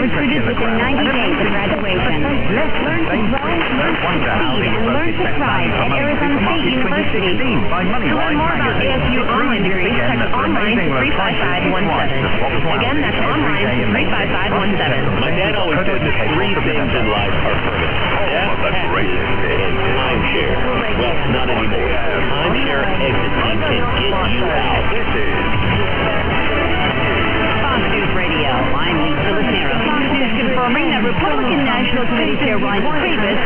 recruited within 90 days of graduation. Learn to grow, learn to succeed, and learn to thrive at Arizona State University. To learn more about ASU online degrees, text online to 35517. Again, that's online to 35517. My dad always said that three things in life are permanent. Death, taxes, and timeshare. Well, not anymore. Timeshare exit team can get you out. Fox News Radio, I'm Lisa Lisnero. Fox News confirming that Republican National Committee Chair Reince Priebus